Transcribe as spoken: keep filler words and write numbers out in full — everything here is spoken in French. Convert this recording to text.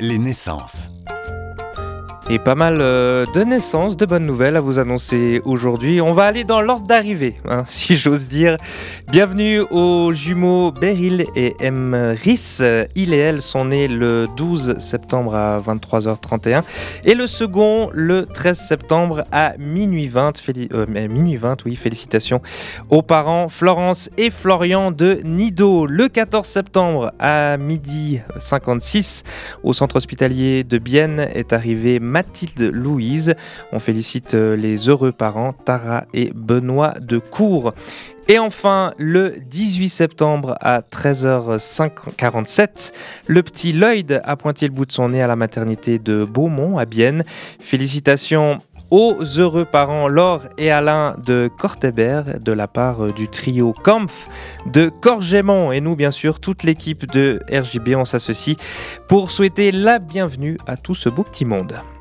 Les naissances. Et pas mal euh, de naissances, de bonnes nouvelles à vous annoncer aujourd'hui. On va aller dans l'ordre d'arrivée, hein, si j'ose dire. Bienvenue aux jumeaux Beryl et Emrys. Il et elle sont nés le douze septembre à vingt-trois heures trente et un et le second le treize septembre à minuit vingt. Féli- euh, minuit vingt, oui, félicitations aux parents Florence et Florian de Nido. Le quatorze septembre à midi cinquante-six au centre hospitalier de Bienne est arrivé Mathilde Louise. On félicite les heureux parents Tara et Benoît de Cour. Et enfin, le dix-huit septembre à treize heures quarante-sept, le petit Lloyd a pointé le bout de son nez à la maternité de Beaumont à Bienne. Félicitations aux heureux parents Laure et Alain de Cortébert de la part du trio Kampf de Corgémont. Et nous, bien sûr, toute l'équipe de R J B, on s'associe pour souhaiter la bienvenue à tout ce beau petit monde.